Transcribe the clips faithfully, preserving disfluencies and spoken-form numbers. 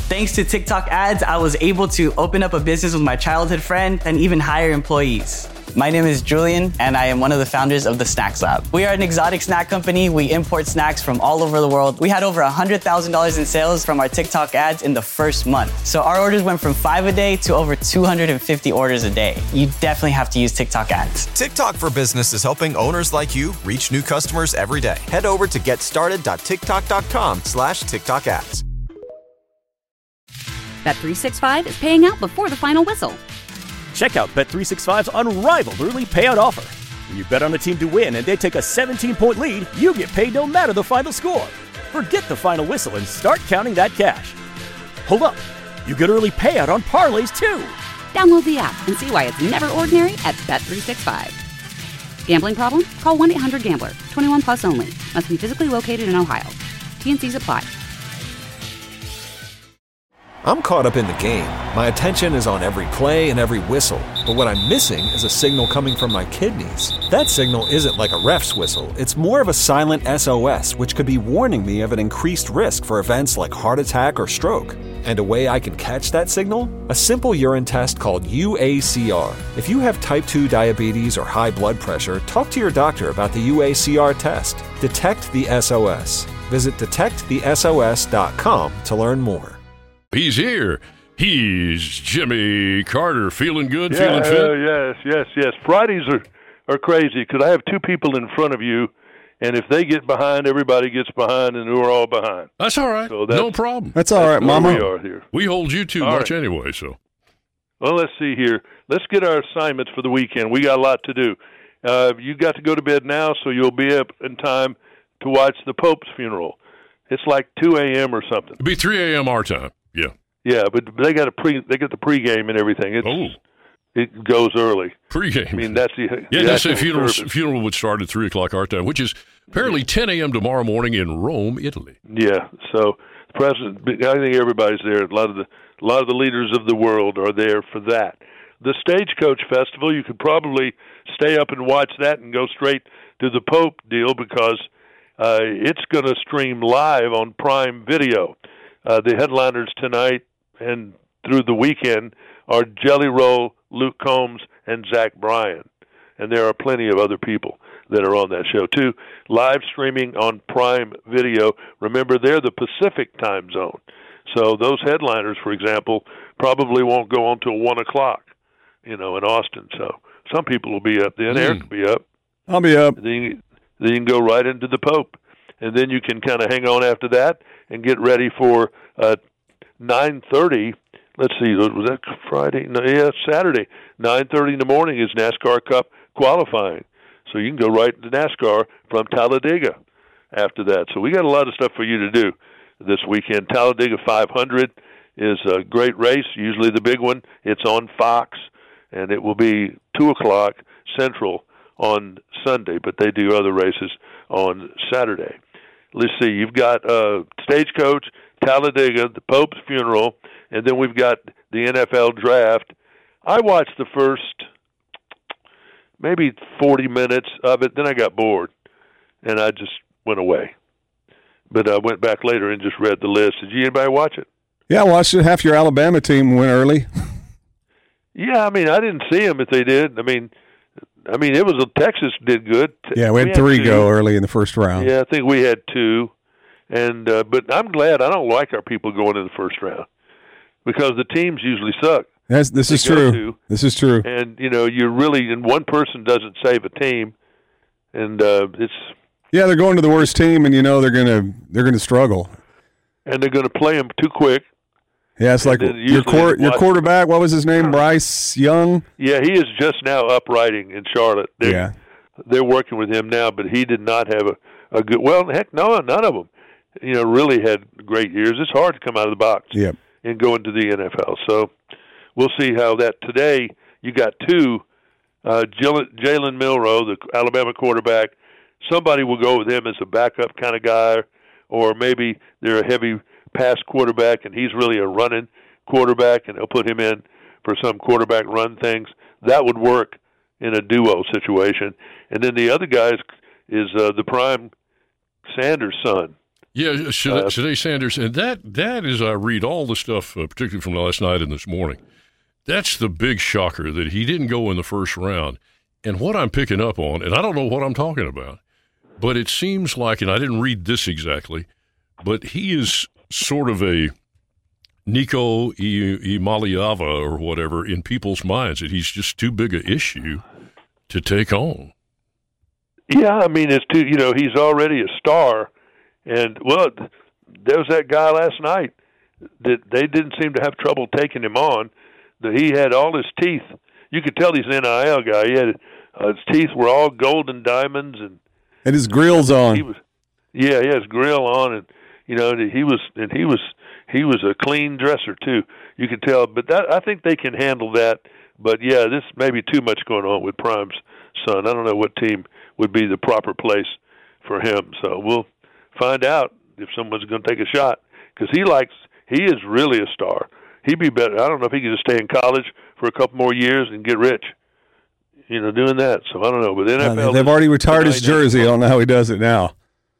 Thanks to TikTok ads, I was able to open up a business with my childhood friend and even hire employees. My name is Julian, and I am one of the founders of the Snacks Lab. We are an exotic snack company. We import snacks from all over the world. We had over one hundred thousand dollars in sales from our TikTok ads in the first month. So our orders went from five a day to over two hundred fifty orders a day. You definitely have to use TikTok ads. TikTok for Business is helping owners like you reach new customers every day. Head over to getstarted.tiktok.com slash TikTok ads. Bet three sixty-five is paying out before the final whistle. Check out Bet three sixty-five's unrivaled early payout offer. When you bet on a team to win and they take a seventeen-point lead, you get paid no matter the final score. Forget the final whistle and start counting that cash. Hold up. You get early payout on parlays, too. Download the app and see why it's never ordinary at Bet three sixty-five. Gambling problem? Call one eight hundred gambler. twenty-one plus only. Must be physically located in Ohio. T N Cs apply. I'm caught up in the game. My attention is on every play and every whistle. But what I'm missing is a signal coming from my kidneys. That signal isn't like a ref's whistle. It's more of a silent S O S, which could be warning me of an increased risk for events like heart attack or stroke. And a way I can catch that signal? A simple urine test called U A C R. If you have type two diabetes or high blood pressure, talk to your doctor about the U A C R test. Detect the S O S. Visit detect the S O S dot com to learn more. He's here. He's Jimmy Carter. Feeling good, yeah, feeling fit? Uh, yes, yes, yes. Fridays are, are crazy because I have two people in front of you, and if they get behind, everybody gets behind, and we're all behind. That's all right. So that's, no problem. That's all right, Mama. We are here. We hold you too all much right. anyway, so. Well, let's see here. Let's get our assignments for the weekend. We got a lot to do. Uh, you got to go to bed now, so you'll be up in time to watch the Pope's funeral. It's like two a.m. or something. It'll be three a.m. our time. Yeah. Yeah, but they got a pre. They got the pregame and everything. It's, oh. It goes early. Pregame. I mean, that's the yeah. The They say funeral service. funeral would start at three o'clock our time, which is apparently ten a.m. tomorrow morning in Rome, Italy. Yeah. So the president, I think everybody's there. A lot of the a lot of the leaders of the world are there for that. The Stagecoach Festival, you could probably stay up and watch that and go straight to the Pope deal because uh, it's going to stream live on Prime Video. Uh, the headliners tonight and through the weekend are Jelly Roll, Luke Combs, and Zach Bryan. And there are plenty of other people that are on that show, too. Live streaming on Prime Video. Remember, they're the Pacific time zone. So those headliners, for example, probably won't go on till one o'clock, you know, in Austin. So some people will be up then. Mm. Eric will be up. I'll be up. Then you, then you can go right into the Pope. And then you can kind of hang on after that and get ready for uh, nine thirty. Let's see, was that Friday? No, yeah, Saturday. nine thirty in the morning is NASCAR Cup qualifying. So you can go right to NASCAR from Talladega after that. So we got a lot of stuff for you to do this weekend. Talladega five hundred is a great race, usually the big one. It's on Fox, and it will be two o'clock Central on Sunday, but they do other races on Saturday. Let's see, you've got uh, Stagecoach, Talladega, the Pope's funeral, and then we've got the N F L draft. I watched the first maybe forty minutes of it, then I got bored, and I just went away. But I went back later and just read the list. Did you anybody watch it? Yeah, I watched it. Half your Alabama team went early. Yeah, I mean, I didn't see them if they did. I mean, I mean, it was a, Texas did good. Yeah, we had, we had three two. go early in the first round. Yeah, I think we had two, and uh, but I'm glad. I don't like our people going in the first round because the teams usually suck. That's, this is true. To, this is true. And you know, you're really, and one person doesn't save a team, and uh, it's yeah, they're going to the worst team, and you know they're gonna they're gonna struggle, and they're gonna play them too quick. Yeah, it's like your quor- your quarterback. What was his name? Bryce Young. Yeah, he is just now uprighting in Charlotte. They're, yeah, they're working with him now, but he did not have a, a good. Well, heck, no, none of them. You know, really had great years. It's hard to come out of the box yep. and go into the N F L. So we'll see how that today. You got two, uh, Jalen Milroe, the Alabama quarterback. Somebody will go with him as a backup kind of guy, or maybe they're a heavy pass quarterback, and he's really a running quarterback, and they'll put him in for some quarterback run things. That would work in a duo situation. And then the other guy is, is uh, the prime Sanders' son, Yeah, Shanae uh, Sanders, and that that is, I read all the stuff, uh, particularly from last night and this morning. That's the big shocker that he didn't go in the first round. And what I'm picking up on, and I don't know what I'm talking about, but it seems like, and I didn't read this exactly, but he is sort of a Nico Iamaleava or whatever in people's minds, that he's just too big an issue to take on. Yeah, I mean, it's too, you know, he's already a star. And, well, there was that guy last night that they didn't seem to have trouble taking him on. That he had all his teeth. You could tell he's an N I L guy. He had uh, his teeth were all gold and diamonds, and and his grill's on. He was, yeah, he has grill on, and you know he was, and he was, he was a clean dresser too. You could tell, but that I think they can handle that. But yeah, this may be too much going on with Prime's son. I don't know what team would be the proper place for him. So we'll find out if someone's going to take a shot, because he likes, he is really a star. He'd be better. I don't know if he could just stay in college for a couple more years and get rich, you know, doing that. So I don't know. But the N F L, uh, they've already retired his jersey. I don't know how he does it now.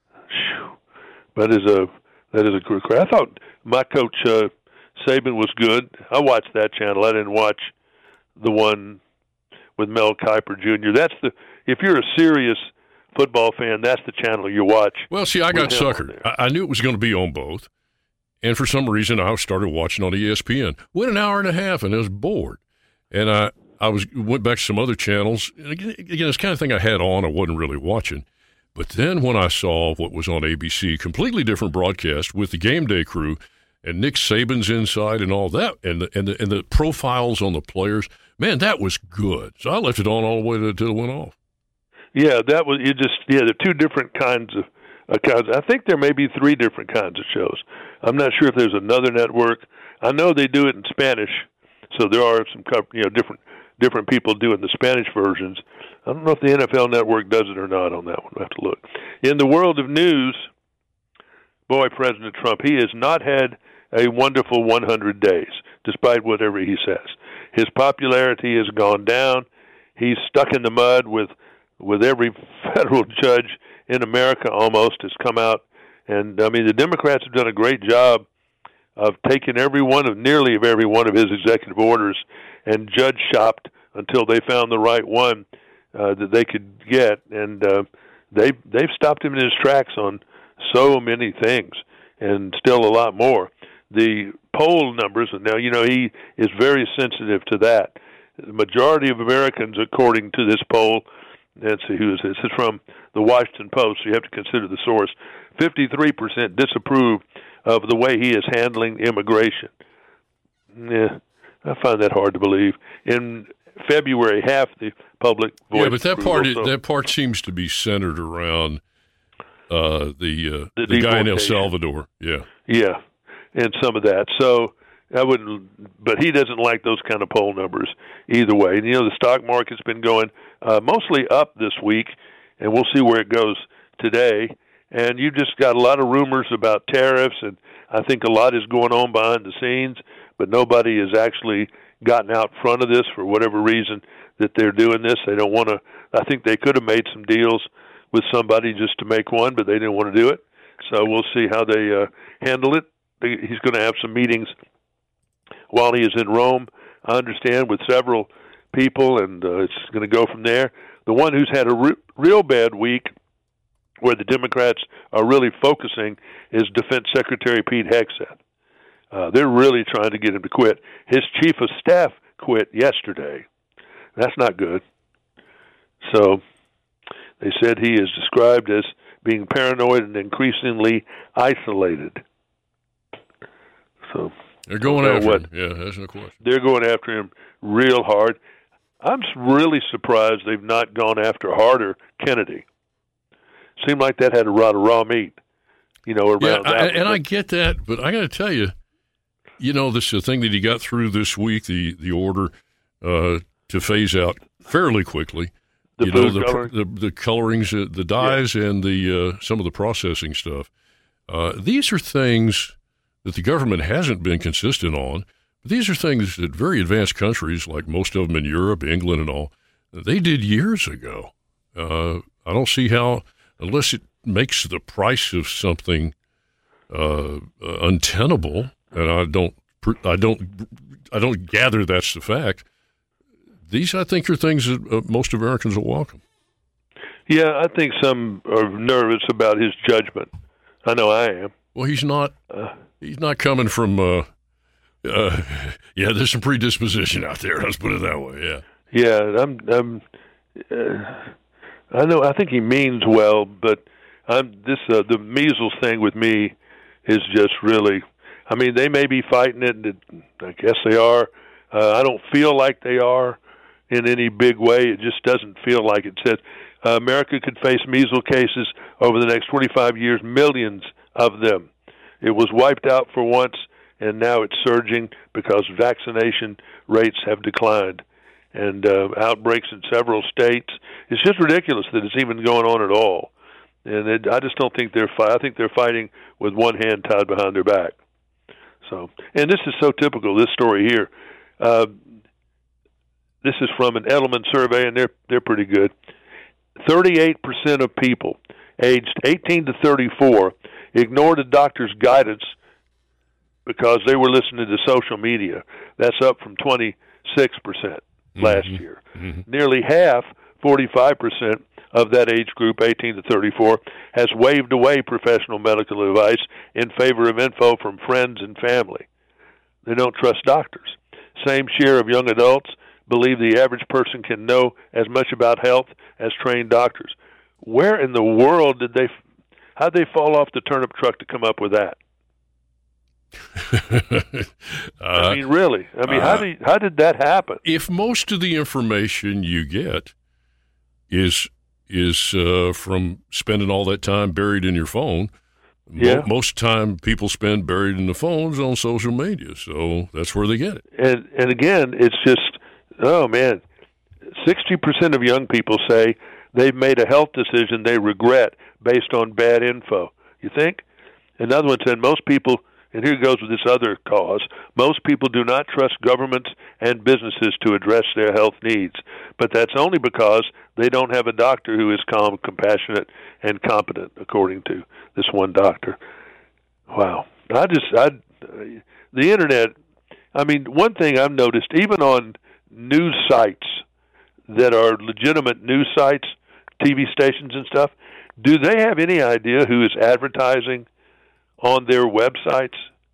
That is a that is a good crack. I thought my coach uh, Saban was good. I watched that channel. I didn't watch the one with Mel Kiper Junior That's the if you're a serious football fan, that's the channel you watch. Well, see, I got suckered. I, I knew it was going to be on both. And for some reason, I started watching on E S P N. Went an hour and a half, and I was bored. And I, I was went back to some other channels. And again, it's the kind of thing I had on. I wasn't really watching. But then when I saw what was on A B C, completely different broadcast with the game day crew and Nick Saban's inside and all that, and the, and the, and the profiles on the players, man, that was good. So I left it on all the way until it went off. Yeah, that was you. Just yeah, the two different kinds of. I think there may be three different kinds of shows. I'm not sure if there's another network. I know they do it in Spanish, so there are some you know different different people doing the Spanish versions. I don't know if the N F L Network does it or not on that one. We'll have to look. In the world of news, boy, President Trump, he has not had a wonderful one hundred days, despite whatever he says. His popularity has gone down. He's stuck in the mud with with every federal judge in America almost has come out. And, I mean, the Democrats have done a great job of taking every one of, nearly of every one of his executive orders and judge shopped until they found the right one uh, that they could get. And uh, they, they've stopped him in his tracks on so many things, and still a lot more. The poll numbers, and now, you know, he is very sensitive to that. The majority of Americans, according to this poll, let's see, who is this? This is from the Washington Post, so you have to consider the source. fifty-three percent disapprove of the way he is handling immigration. Yeah, I find that hard to believe. In February, half the public voiced Yeah, but that part also. that part seems to be centered around uh, the, uh, the the guy in El Salvador. Yeah, yeah, and some of that. So I wouldn't, but he doesn't like those kind of poll numbers either way. And, you know, the stock market's been going uh, mostly up this week, and we'll see where it goes today. And you just got a lot of rumors about tariffs, and I think a lot is going on behind the scenes, but nobody has actually gotten out front of this for whatever reason that they're doing this. They don't want to, I think they could have made some deals with somebody just to make one, but they didn't want to do it. So we'll see how they uh, handle it. He's going to have some meetings while he is in Rome, I understand, with several people, and uh, it's going to go from there. The one who's had a re- real bad week, where the Democrats are really focusing, is Defense Secretary Pete Hegseth. Uh, they're really trying to get him to quit. His chief of staff quit yesterday. That's not good. So they said he is described as being paranoid and increasingly isolated. So they're going after what, him. Yeah, that's no question. They're going after him real hard. I'm really surprised they've not gone after harder Kennedy. Seemed like that had a lot of raw meat, you know, around yeah, that. I, and I get that, but I got to tell you, you know, this is the thing that he got through this week, the the order uh, to phase out fairly quickly. The you know, the, coloring. the the colorings, uh, the dyes, yeah. and the uh, some of the processing stuff. Uh, these are things that the government hasn't been consistent on. But these are things that very advanced countries, like most of them in Europe, England, and all, they did years ago. Uh, I don't see how, unless it makes the price of something uh, uh, untenable, and I don't, I don't, I don't gather that's the fact. These, I think, are things that uh, most Americans will welcome. Yeah, I think some are nervous about his judgment. I know I am. Well, he's not. Uh, he's not coming from. Uh, uh, yeah, there's some predisposition out there. Let's put it that way. Yeah. Yeah, I'm. I'm uh, I know. I think he means well, but I'm this. Uh, the measles thing with me is just really. I mean, they may be fighting it. And I guess they are. Uh, I don't feel like they are in any big way. It just doesn't feel like it. Says uh, America could face measles cases over the next twenty-five years, millions of them. It was wiped out for once, and now it's surging because vaccination rates have declined. And uh, outbreaks in several states. It's just ridiculous that it's even going on at all. And it, I just don't think they're fighting. I think they're fighting with one hand tied behind their back. So, and this is so typical, this story here. Uh, this is from an Edelman survey, and they're they're pretty good. thirty-eight percent of people aged eighteen to thirty-four ignored a doctor's guidance because they were listening to social media. That's up from twenty-six percent last mm-hmm. year. Mm-hmm. Nearly half, forty-five percent of that age group, eighteen to thirty-four, has waved away professional medical advice in favor of info from friends and family. They don't trust doctors. Same share of young adults believe the average person can know as much about health as trained doctors. Where in the world did they, how'd they fall off the turnip truck to come up with that? uh, I mean, really? I mean, uh, how did how did that happen? If most of the information you get is is uh, from spending all that time buried in your phone, yeah. mo- most time people spend buried in the phones on social media, so that's where they get it. And and again, it's just, oh man, sixty percent of young people say they've made a health decision they regret based on bad info. You think? Another one said most people. And here goes with this other cause. Most people do not trust governments and businesses to address their health needs, but that's only because they don't have a doctor who is calm, compassionate, and competent, according to this one doctor. Wow. I just, I, the Internet, I mean, one thing I've noticed, even on news sites that are legitimate news sites, T V stations and stuff, do they have any idea who is advertising on their websites?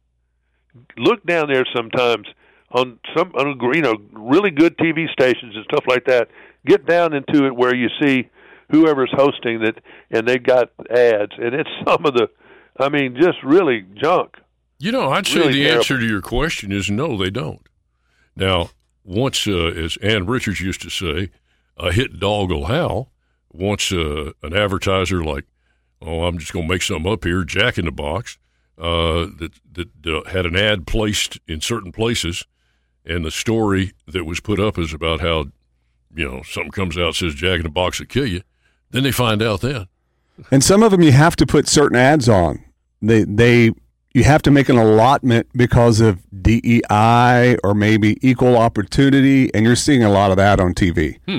Look down there sometimes on some, on, you know, really good T V stations and stuff like that. Get down into it where you see whoever's hosting that, and they've got ads, and it's some of the, I mean, just really junk. You know, I'd say really the terrible. Answer to your question is no, they don't. Now, once, uh, as Ann Richards used to say, a hit dog will howl. Once uh, an advertiser like, oh, I'm just going to make something up here, Jack in the Box, uh, that that uh, had an ad placed in certain places, and the story that was put up is about how, you know, something comes out says Jack in the Box will kill you. Then they find out then. And some of them you have to put certain ads on. They they you have to make an allotment because of D E I or maybe equal opportunity, and you're seeing a lot of that on T V. Hmm.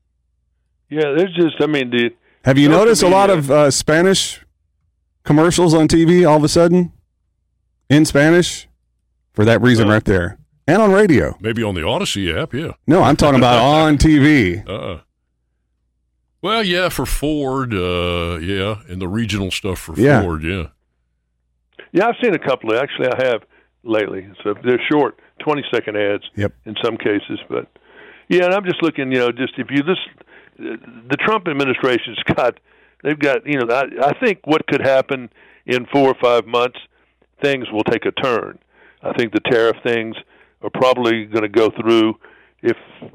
Yeah, there's just, I mean, the Have you noticed a lot of uh, Spanish commercials on T V all of a sudden in Spanish? For that reason uh, right there. And on radio. Maybe on the Odyssey app, yeah. No, I'm talking about on T V. Uh-uh. Well, yeah, for Ford, uh, yeah, and the regional stuff for yeah. Ford, yeah. Yeah, I've seen a couple. Of, actually, I have lately. So they're short, twenty-second ads yep. in some cases. But, yeah, and I'm just looking, you know, just if you just – the Trump administration's got, they've got, you know, I, I think what could happen in four or five months, things will take a turn. I think the tariff things are probably going to go through if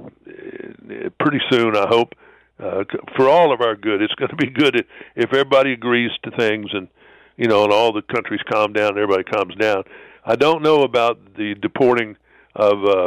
uh, pretty soon, I hope, uh, for all of our good. It's going to be good if, if everybody agrees to things and, you know, and all the countries calm down and everybody calms down. I don't know about the deporting of uh,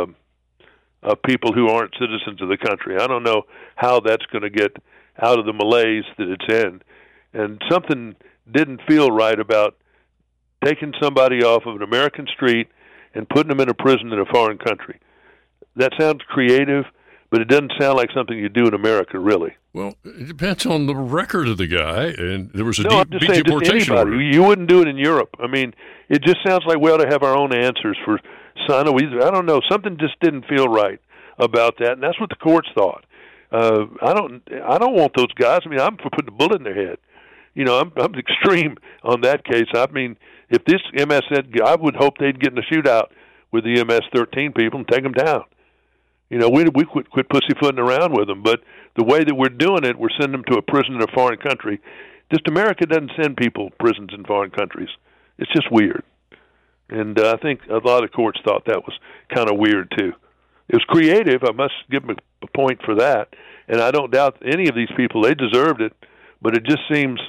of people who aren't citizens of the country. I don't know how that's going to get out of the malaise that it's in. And something didn't feel right about taking somebody off of an American street and putting them in a prison in a foreign country. That sounds creative, but it doesn't sound like something you do in America, really. Well, it depends on the record of the guy, and there was a no, deep I'm just saying, deportation just anybody. order. You wouldn't do it in Europe. I mean, it just sounds like we ought to have our own answers for son. I don't know. Something just didn't feel right about that, and that's what the courts thought. Uh, I don't. I don't want those guys. I mean, I'm for putting a bullet in their head. You know, I'm, I'm extreme on that case. I mean, if this M S N, I would hope they'd get in a shootout with the M S thirteen people and take them down. You know, we we quit, quit pussyfooting around with them. But the way that we're doing it, we're sending them to a prison in a foreign country. Just America doesn't send people prisons in foreign countries. It's just weird. And uh, I think a lot of courts thought that was kind of weird, too. It was creative. I must give them a point for that. And I don't doubt any of these people. They deserved it. But it just seems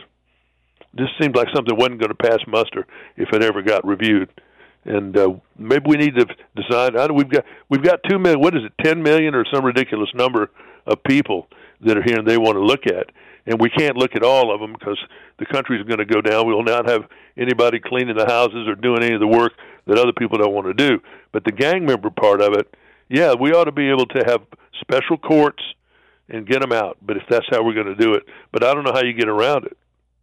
just seemed like something wasn't going to pass muster if it ever got reviewed. And uh, maybe we need to decide. I know we've got we've got two million. What is it? Ten million or some ridiculous number of people that are here and they want to look at. And we can't look at all of them because the country's going to go down. We will not have anybody cleaning the houses or doing any of the work that other people don't want to do. But the gang member part of it, yeah, we ought to be able to have special courts and get them out. But if that's how we're going to do it, but I don't know how you get around it.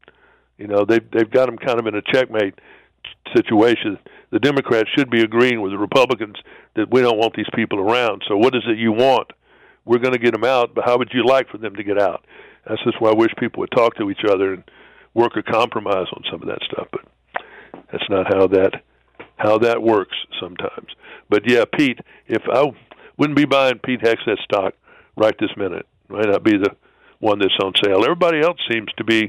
You know, they've they've got them kind of in a checkmate situation. The Democrats should be agreeing with the Republicans that we don't want these people around. So what is it you want? We're going to get them out, but how would you like for them to get out? That's just why I wish people would talk to each other and work a compromise on some of that stuff. But that's not how that how that works sometimes. But yeah, Pete, if I wouldn't be buying Pete Hegseth stock right this minute, might not be the one that's on sale. Everybody else seems to be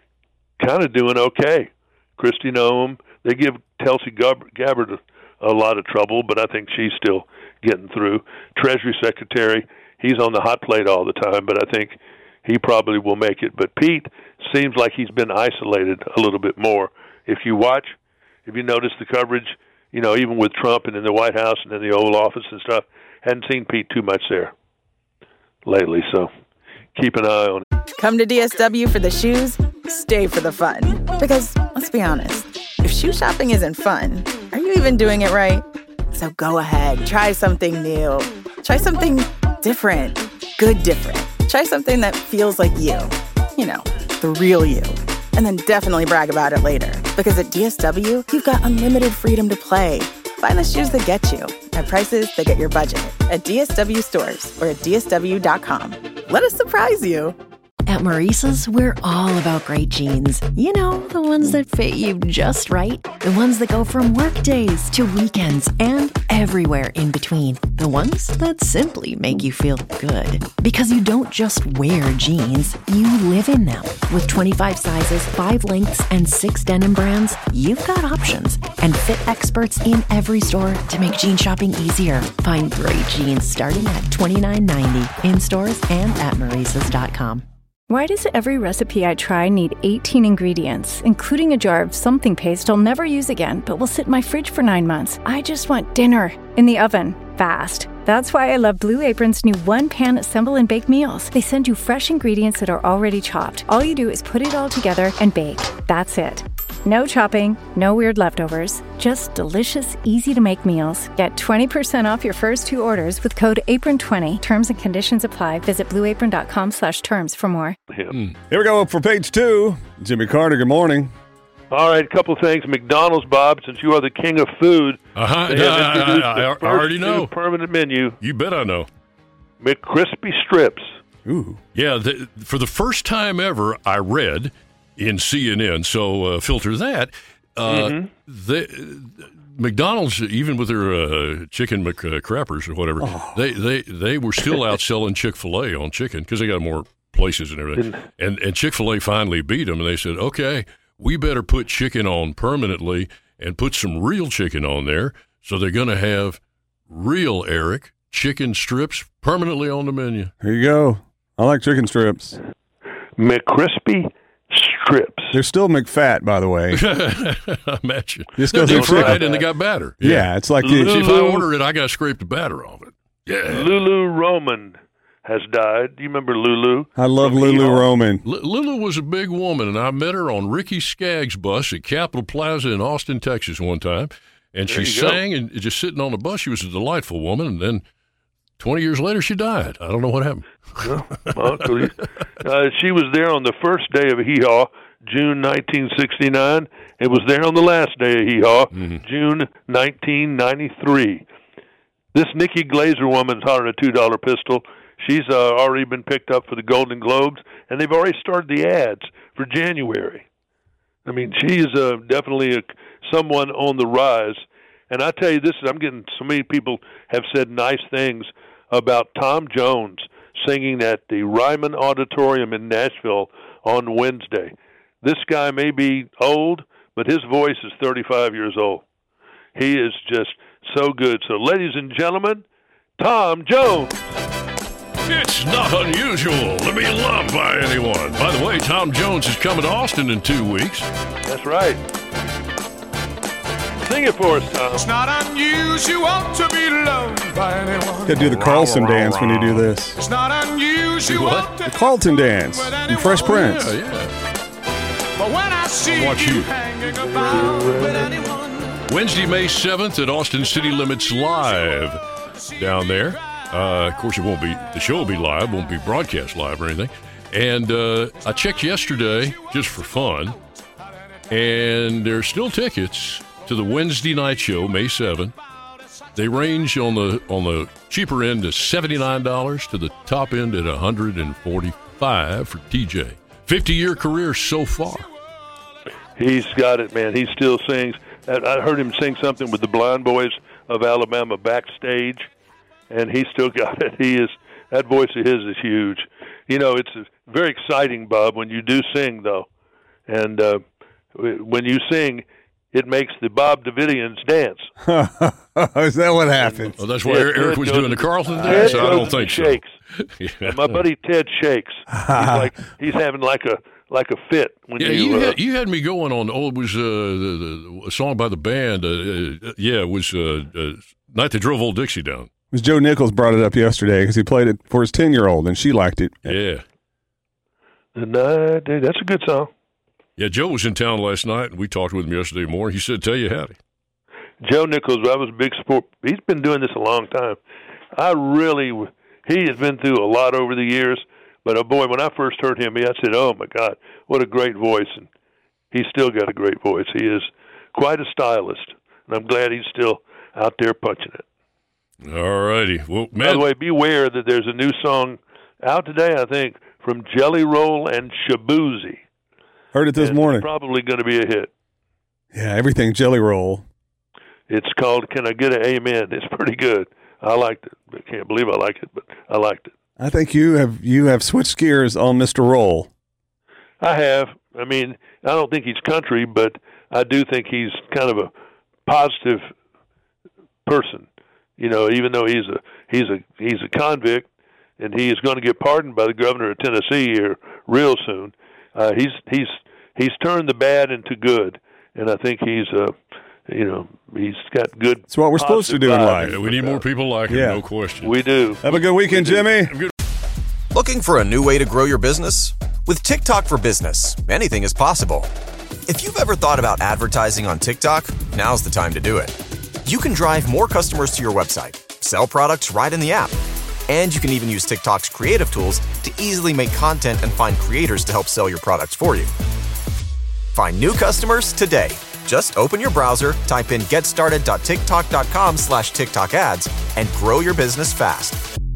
kind of doing okay. Kristi Noem, they give Tulsi Gabbard a, a lot of trouble, but I think she's still getting through. Treasury Secretary, he's on the hot plate all the time, but I think he probably will make it. But Pete seems like he's been isolated a little bit more. If you watch, if you notice the coverage, you know, even with Trump and in the White House and in the Oval Office and stuff, hadn't seen Pete too much there lately, so keep an eye on it. Come to D S W for the shoes, stay for the fun. Because, let's be honest, if shoe shopping isn't fun, are you even doing it right? So go ahead, try something new. Try something different. Good different. Try something that feels like you. You know, the real you. And then definitely brag about it later. Because at D S W, you've got unlimited freedom to play. Find the shoes that get you at prices that get your budget at D S W stores or at D S W dot com. Let us surprise you. At Maurice's, we're all about great jeans. You know, the ones that fit you just right. The ones that go from work days to weekends and everywhere in between. The ones that simply make you feel good. Because you don't just wear jeans, you live in them. With twenty-five sizes, five lengths, and six denim brands, you've got options. And fit experts in every store to make jean shopping easier. Find great jeans starting at twenty-nine ninety in stores and at Maurices dot com. Why does every recipe I try need eighteen ingredients, including a jar of something paste I'll never use again, but will sit in my fridge for nine months? I just want dinner in the oven, fast. That's why I love Blue Apron's new one-pan assemble and bake meals. They send you fresh ingredients that are already chopped. All you do is put it all together and bake. That's it. No chopping, no weird leftovers, just delicious, easy-to-make meals. Get twenty percent off your first two orders with code apron twenty. Terms and conditions apply. Visit blue apron dot com slash terms for more. Mm. Here we go for page two. Jimmy Carter, good morning. All right, a couple of things. McDonald's, Bob, since you are the king of food, uh-huh. they have introduced I, I, I, the I already know. permanent menu. You bet I know. McCrispy strips. Ooh. Yeah, the, for the first time ever, I read in C N N, so uh, filter that. Uh, mm-hmm. the, McDonald's, even with their uh, chicken McCrappers or whatever, oh. they, they, they were still outselling Chick-fil-A on chicken because they got more places and everything. And, and Chick-fil-A finally beat them, and they said, okay, we better put chicken on permanently and put some real chicken on there. So they're going to have real, Eric, chicken strips permanently on the menu. Here you go. I like chicken strips. McCrispy strips. They're still McFat, by the way. I imagine. Just no, they they're fried and they got batter. Yeah, yeah it's like... Lulu, See, if I order it, I got to scrape the batter off it. Yeah. Lulu Roman has died. Do you remember Lulu? I love Lulu Eon? Roman. L- Lulu was a big woman, and I met her on Ricky Skaggs' bus at Capitol Plaza in Austin, Texas one time. And there she sang, go. and just sitting on the bus, she was a delightful woman. And then twenty years later, she died. I don't know what happened. Well, uh, she was there on the first day of Hee Haw, June nineteen sixty-nine. It was there on the last day of Hee Haw, mm-hmm. June nineteen ninety-three. This Nikki Glaser woman's hotter than a two dollar pistol. She's uh, already been picked up for the Golden Globes, and they've already started the ads for January. I mean, she's uh, definitely a, someone on the rise. And I tell you this, I'm getting so many people have said nice things about Tom Jones singing at the Ryman Auditorium in Nashville on Wednesday. This guy may be old, but his voice is thirty-five years old. He is just so good. So, ladies and gentlemen, Tom Jones. It's not unusual to be loved by anyone. By the way, Tom Jones is coming to Austin in two weeks. That's right. Sing it for us, Tom. It's not unusual to be loved by anyone. You gotta do the Carlson Rah, rah, dance rah. when you do this. It's not unusual what? to The Carlton dance from Fresh Prince. Yeah, yeah. But when I see Watch you you. hanging about with anyone. Wednesday, May seventh at Austin City Limits Live down there. Uh, of course, it won't be, the show will be live, won't be broadcast live or anything. And uh, I checked yesterday just for fun, and there's still tickets to the Wednesday night show, May seventh. They range on the on the cheaper end to seventy-nine dollars to the top end at one hundred forty-five dollars for T J. fifty-year career so far. He's got it, man. He still sings. I heard him sing something with the Blind Boys of Alabama backstage, and he still got it. He is, that voice of his is huge. You know, it's very exciting, Bob, when you do sing, though. And uh, when you sing, it makes the Bob Davidians dance. Is that what happened? Oh, that's why Yeah, Eric Ted was goes- doing the Carlton Ted dance? I goes don't to think so. shakes. Yeah. My buddy Ted shakes. He's like he's having like a like a fit when Yeah, you. you uh, had, you had me going on. Oh, it was uh, the, the a song by the band. Uh, uh, yeah, it was uh, uh, "Night They Drove Old Dixie Down." It was Joe Nichols brought it up yesterday because he played it for his ten-year-old, and she liked it. Yeah, the night, dude, that's a good song. yeah. Joe was in town last night, and we talked with him yesterday morning. He said, "Tell you howdy." Joe Nichols, I was a big sport. He's been doing this a long time. I really, he has been through a lot over the years. But, oh, boy, when I first heard him, I said, oh, my God, what a great voice. And he's still got a great voice. He is quite a stylist. And I'm glad he's still out there punching it. All righty. Well, By man, the way, beware that there's a new song out today, I think, from Jelly Roll and Shabuzi. Heard it this And morning. It's probably going to be a hit. Yeah, everything Jelly Roll. It's called Can I Get an Amen? It's pretty good. I liked it. I can't believe I liked it, but I liked it. I think you have you have switched gears on Mister Roll. I have. I mean, I don't think he's country, but I do think he's kind of a positive person. You know, even though he's a he's a he's a convict, and he is going to get pardoned by the governor of Tennessee here real soon. Uh, he's he's he's turned the bad into good, and I think he's uh, you know, he's got good. It's what we're supposed to do in life. yeah, we need more people like him, Yeah. no question. We do. Have a good weekend, Jimmy. Looking for a new way to grow your business? With TikTok for Business, anything is possible. If you've ever thought about advertising on TikTok, now's the time to do it. You can drive more customers to your website, sell products right in the app, and you can even use TikTok's creative tools to easily make content and find creators to help sell your products for you. Find new customers today. Just open your browser, type in getstarted.tiktok.com slash TikTok ads, and grow your business fast.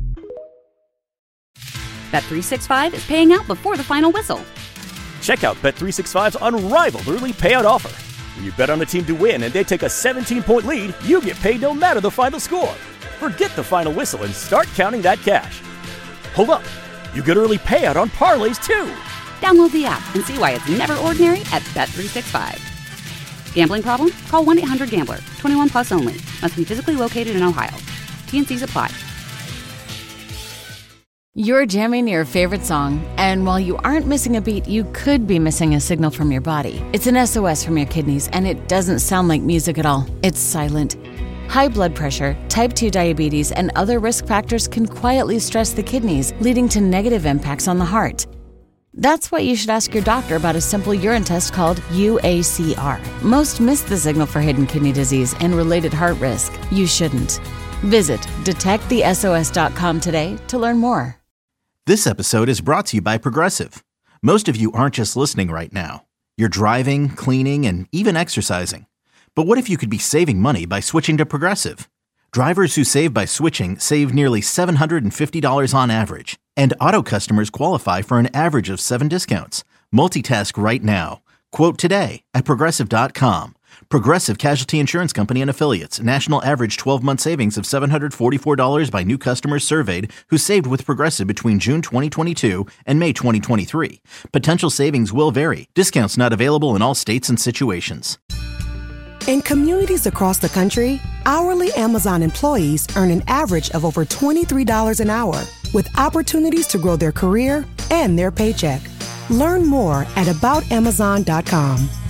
Bet three sixty-five is paying out before the final whistle. Check out Bet three sixty-five's unrivaled early payout offer. When you bet on a team to win and they take a seventeen-point lead, you get paid no matter the final score. Forget the final whistle and start counting that cash. Hold up. You get early payout on parlays, too. Download the app and see why it's never ordinary at Bet three sixty-five. Gambling problem? Call one eight hundred gambler. twenty-one plus only. Must be physically located in Ohio. T N Cs apply. You're jamming your favorite song, and while you aren't missing a beat, you could be missing a signal from your body. It's an S O S from your kidneys, and it doesn't sound like music at all. It's silent. High blood pressure, type two diabetes, and other risk factors can quietly stress the kidneys, leading to negative impacts on the heart. That's why you should ask your doctor about a simple urine test called U A C R. Most miss the signal for hidden kidney disease and related heart risk. You shouldn't. Visit detect the S O S dot com today to learn more. This episode is brought to you by Progressive. Most of you aren't just listening right now. You're driving, cleaning, and even exercising. But what if you could be saving money by switching to Progressive? Drivers who save by switching save nearly seven hundred fifty dollars on average. And auto customers qualify for an average of seven discounts. Multitask right now. Quote today at Progressive dot com. Progressive Casualty Insurance Company and Affiliates. National average twelve-month savings of seven hundred forty-four dollars by new customers surveyed who saved with Progressive between June twenty twenty-two and May twenty twenty-three. Potential savings will vary. Discounts not available in all states and situations. In communities across the country, hourly Amazon employees earn an average of over twenty-three dollars an hour, with opportunities to grow their career and their paycheck. Learn more at about amazon dot com.